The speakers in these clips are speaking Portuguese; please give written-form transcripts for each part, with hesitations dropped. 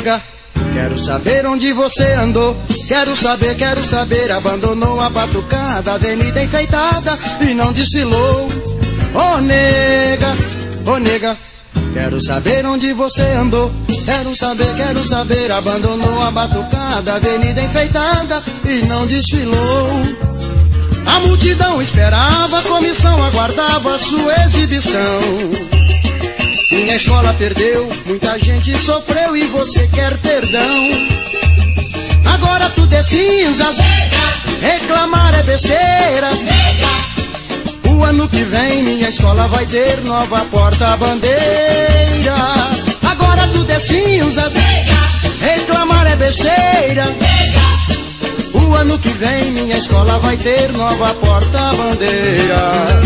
nega, quero saber onde você andou. Quero saber, abandonou a batucada, avenida enfeitada e não desfilou. Oh nega, quero saber onde você andou. Quero saber, abandonou a batucada, avenida enfeitada e não desfilou. A multidão esperava, a comissão aguardava a sua exibição. Minha escola perdeu, muita gente sofreu e você quer perdão. Agora tudo é cinzas, reclamar é besteira. O ano que vem minha escola vai ter nova porta-bandeira. Agora tudo é cinzas, reclamar é besteira. O ano que vem minha escola vai ter nova porta-bandeira.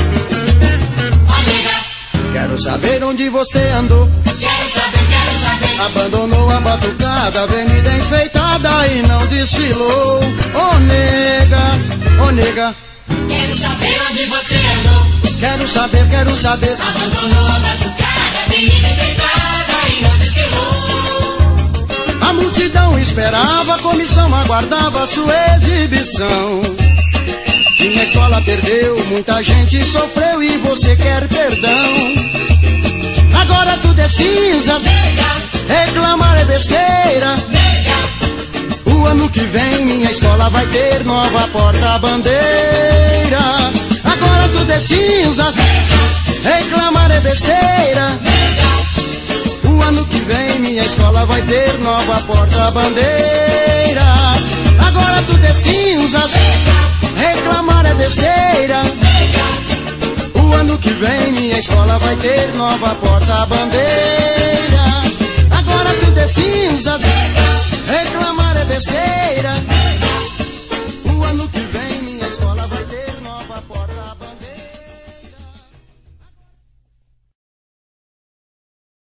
Quero saber onde você andou. Quero saber. Abandonou a batucada, avenida enfeitada e não desfilou. Oh nega, quero saber onde você andou. Quero saber. Abandonou a batucada, avenida enfeitada e não desfilou. A multidão esperava, a comissão aguardava a sua exibição. Minha escola perdeu, muita gente sofreu e você quer perdão. Agora tudo é cinza, reclamar é besteira. O ano que vem minha escola vai ter nova porta-bandeira. Agora tudo é cinza, reclamar é besteira. O ano que vem minha escola vai ter nova porta-bandeira. Agora tudo é cinza, reclamar é besteira. O ano que vem minha escola vai ter nova porta-bandeira. Agora tudo é cinza, reclamar é besteira.